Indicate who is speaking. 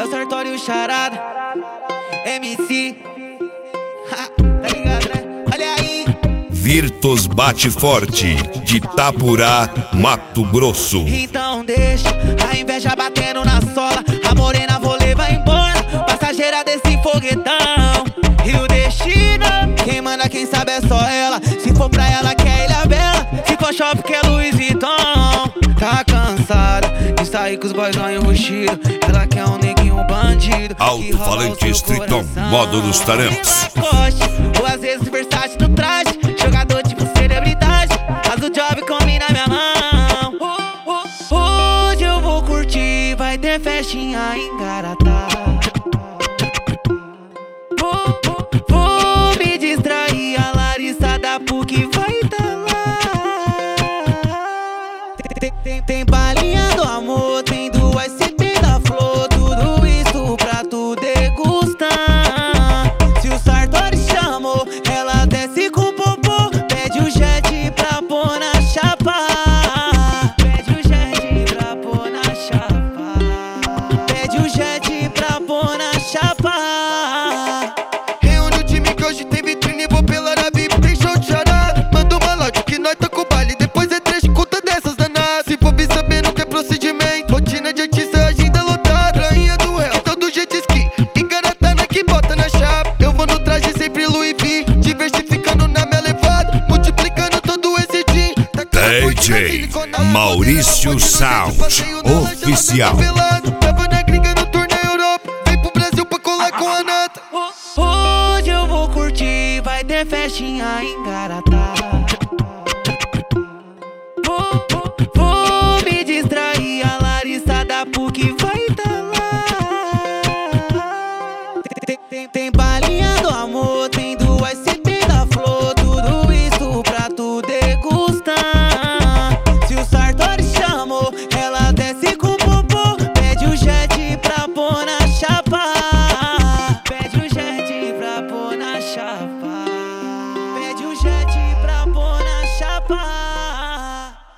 Speaker 1: o Sartório Charada, MC. Tá ligado, né? Olha aí.
Speaker 2: Virtus Bate Forte, de Itapurá, Mato Grosso.
Speaker 1: Então deixa a inveja batendo na sola. A morena vou levar embora, passageira desse foguetão. E o destino, quem manda, quem sabe é só ela. Se for pra ela que é Ilha Bela, se for shopping que é Louis Vuitton. Tá cansada de sair com os boyzão enrustido. Ela quer um neguinho bandido.
Speaker 2: Alto-falante Streeton, modo dos talentos.
Speaker 1: Ou às vezes versátil no traje, jogador tipo celebridade. Faz o job, come na minha mão. Hoje eu vou curtir, vai ter festinha em Garatá. Vou me distrair, a Larissa da PUC vai tá lá. Tem balinha do amor, tem duas CP da flor. Tudo isso pra tu degustar. Se o Sartori chamou, ela desce com o popô. Pede o jet pra pôr na chapa. Pede o jet pra pôr na chapa. Pede o jet pra pôr na chapa.
Speaker 3: Reúne o time que hoje tem vitrine, vou pela Arabi, tem show de charada. Manda uma lote que nós tá com o baile, depois é trecho, conta dessas danadas. Se for vir saber não tem procedimento, rotina de artista, agenda lotada. Rainha do réu, então do jet ski, engaratana que bota na chapa. Eu vou no traje sempre Louis V, diversificando na minha levada, multiplicando todo esse jean.
Speaker 2: DJ Maurício Sound, oficial.
Speaker 3: Tava na gringa no tour na Europa, vem pro Brasil pra colar com a nata.
Speaker 1: Hoje eu vou curtir, vai ter festinha em Garatá. Vou me distrair, a Larissa da PUC vai tá lá. Tem balinha do amor,